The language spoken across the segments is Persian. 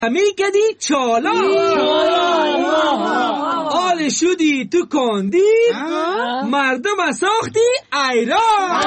میکدی چالا آل شدی تو کاندید مردم ساختی ایران.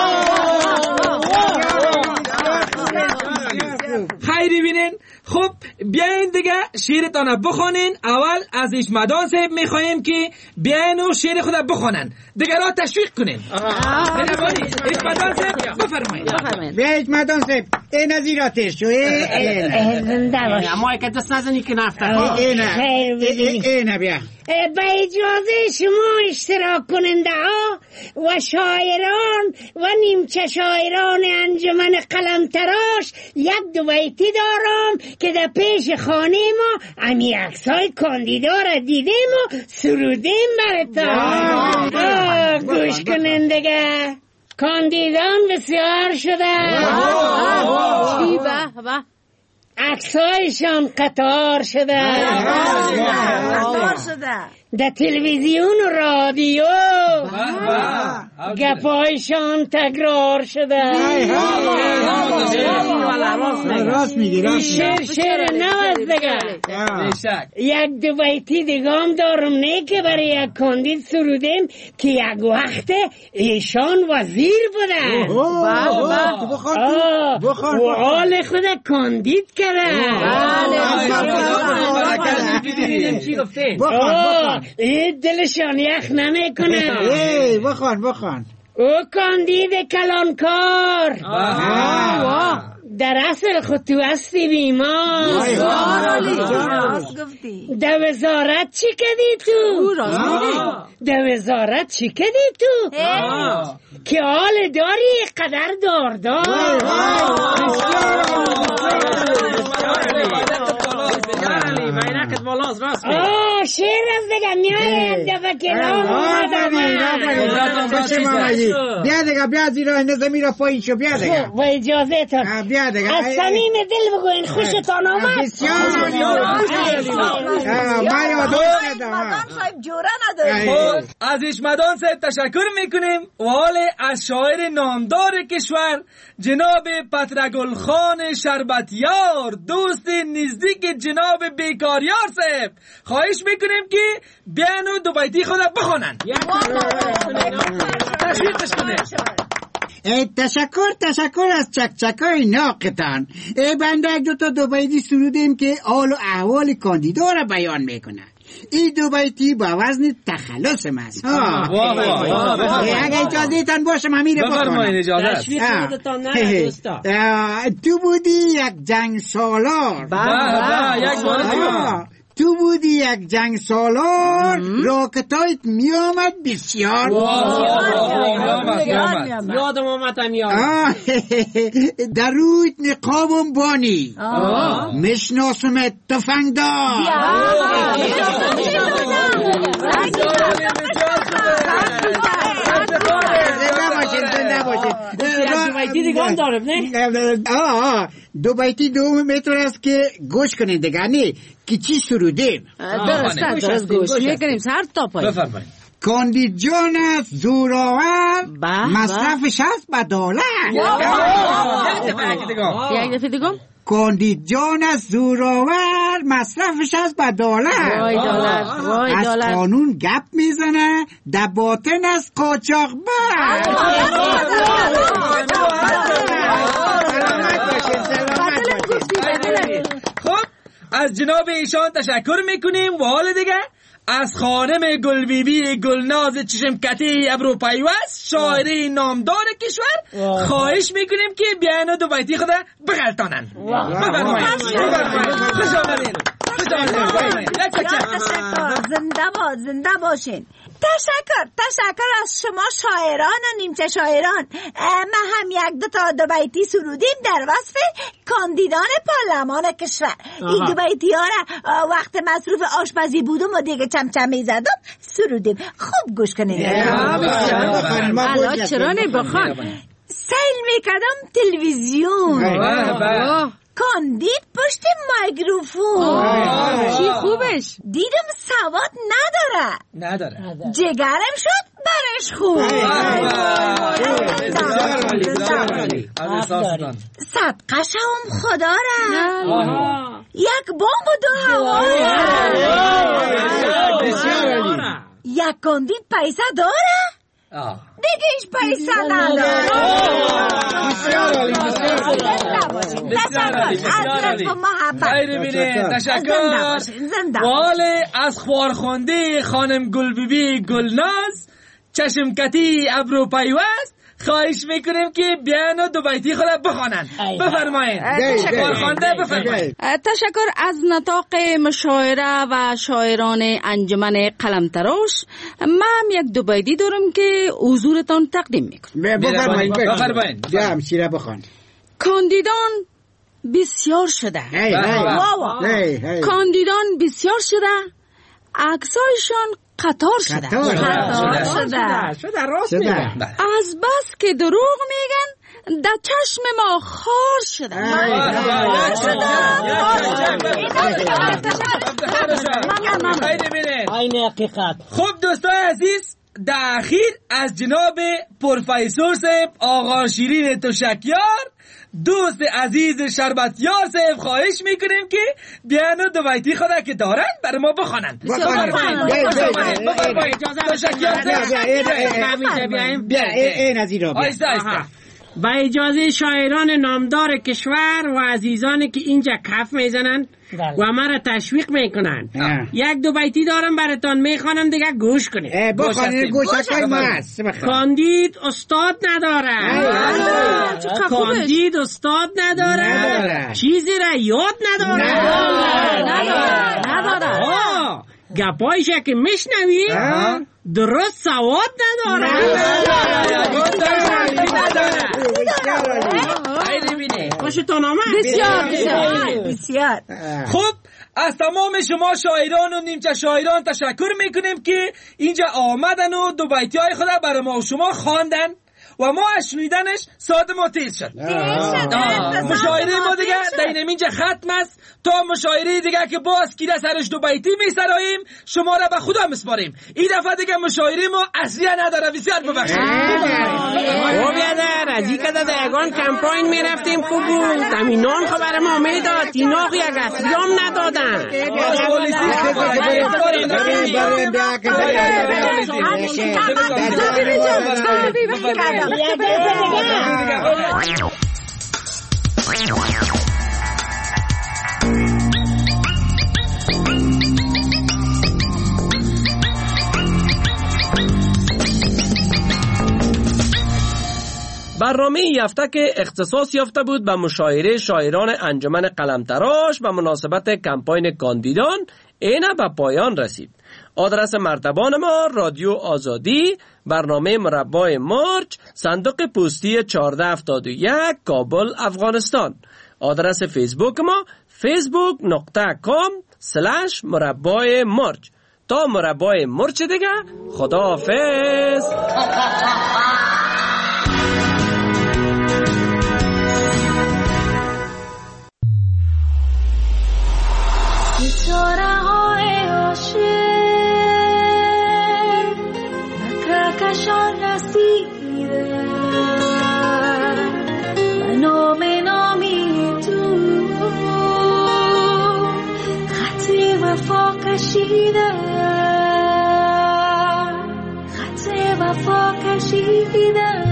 خیلی بینین. خب بیاین دیگه شعرتان بخونین. اول از اجمدان صاحب میخوایم که بیاین و شعر خود بخونن، دیگه را تشویق کنین. اجمدان صاحب بفرمایید. بیا اجمدان صاحب این از ایراتش شو زنده باش. اما که دست نزنی که نفتر اینه بیا. با اجازه شما اشتراک کننده ها و شاعران و نیمچه شاعران انجمن قلمتراش یک دو بیتی دارم که در پیش خانه ما امی عکسای کاندیدا را دیدیم و سرودیم براتان. گوش کنندگه کاندیدان بسیار شده، چی به عکسایشان قطار شده، در تلویزیون و رادیو گپایشان تکرار شده. راست میگی. شعر نواز دیگه. یک دو بیتی دیگام دارم نه که برای یک کاندید سرودیم که یک وقت ایشان وزیر بودن و حال خود کاندید کرده. این دلشان یخ نمیکنه. بخوان او کاندید کلانکار در اصل خود تو هستی بیمار. در وزارت چی کدی تو؟ در وزارت چی کدی تو؟ که حال داری قدر داردار. شیر از دیگه میایم دفعه کلام بیا دیگه بیا زیرا نظمی را پایین شو. بیا دیگه و اجازه تا بیا دیگه از صمیم دل بگوین خوشتان آمد. بسیار ما یادم مدان صاحب جوره نداره. از اجمدان صاحب تشکر میکنیم و حال از شاعر نامدار کشور جناب پترگل خان شربتیار دوست نزدیک جناب بیکاریار صاحب خواهش میکنیم که بیان و دو بیتی خود بخونن. تشویقش کنه. تشکر از چکچکای ناقتان. بنده دو بیتی سرودیم که حال و احوال کاندیدا را بیان میکنه. این دو بیتی با وزن تخلص ماست. اگه اجازه تان باشم امیر بفرمایید. تو بودی یک جنگ سالار. یک بار تو بودی یک جنگ سالار راکتایت می آمد بسیار. یادم آمد در رویت نقابم بانی مشناسمت تفنگدار. زنده باشید. دو بیتی دیگه هم دارم نه؟ دو بیتی دوم میتون است که گوش کنید دیگه نه که چی سرودیم. درست گوش میکنیم سر تا پای. بفرمایید. کاندید جان است زوراور مصرفش هست به دولت. یک دفعه دیگم. کاندید جان است زوراور مصرفش هست به دولت. از قانون گپ میزنه در باطن است قاچاقبر. خب از جناب ایشان تشکر میکنیم و حال دیگه از خانم گلبیبی گلناز چشمکتی ابرو پیوست شاعری نامدار کشور خواهش میکنیم که بیان و دو بیتی خود بغلطانن. زنده باشین. تشکر از شما شاعران و نیمچه شاعران. ما هم یک دو بیتی سرودیم در وصف کاندیدان پارلمان کشور. این دو بیتی ها را وقت مصروف آشپزی بودم و دیگه چمچمی زدم سرودیم. خوب گوش کنید. الان چرا نبخوان؟ سیل میکردم تلویزیون کاندید پشت میکروفون. چی خوبش؟ دیدم سواد نداره. جگرم شد برای خودش خوب. صدقش هم خدا را یک بمب و 2 هوا. یک کندید پیسه داره دیگه هیچ پیسه نداره. خیلی بینید، تشکر. واله از خوارخونده خانم گلبیبی گلناز چشمکتی ابرو پیوست خواهش میکنیم که بیان و 2 بیتی خود بخوانند. بفرمایید. خوارخونده بفرمایید. تشکر از نطاق مشاعره و شاعران انجمن قلمتراش. من هم 1-2 بیتی دارم که حضورتان تقدیم میکنم. بفرمایید. همشیره بخوان. کاندیدان بسیار شده. کاندیدان بسیار شده، عکسایشان قطار شده. از بس که دروغ میگن در چشم ما خار شده. این حقیقت. خب دوستان عزیز، در اخیر از جناب پروفسور صاحب آقا شیرین تشکیار دوست عزیز شربتیار صاحب خواهش میکنیم که بیان و 2 بیتی خدا که دارن برای ما بخوانند. با اجازه شاعران نامدار کشور و عزیزانی که اینجا کف میزنن و مرا تشویق میکنن، 1-2 بیتی دارم براتان میخوانم دیگه گوش کنید. گوشکای ماست. کاندید استاد نداره. کاندید استاد نداره. چیزی را یاد نداره. گپایش که میشنوی درست سواد نداره. خوشتون آمد؟ بسیار. خب از تمام شما شاعران و نیمچه شاعران تشکر میکنیم که اینجا آمدن و 2 بیتی های خود برای ما و شما خواندن و ما از شنیدنش ساعت ما تیز شد. مشاعره ما دیگه در اینجا ختم است تا مشاعره دیگه که باز کیده سرش 2 بیتی میسراییم شما را به خدا مسپاریم. این دفعه دیگه مشاعره ما اصلیه نداره. بسیار ببخشید. او بیادر از این که در یگان کمپاین میرفتیم خوب بود. امینان خبر ما میداد اینا یک اصلیام ندادن. برنامه این هفته که اختصاص یافته بود به مشاعره شاعران انجمن قلمتراش به مناسبت کمپاین کاندیدان اینه به پایان رسید. آدرس مرتبان ما رادیو آزادی، برنامه مربای مارچ، صندوق پستی 1471 کابل افغانستان. آدرس فیسبوک ما facebook.com/مربای مارچ. تا مربای مارچ دیگه خداحافظ. کشان رسیده و نامی تو خط وفا کشیده، خط وفا کشیده.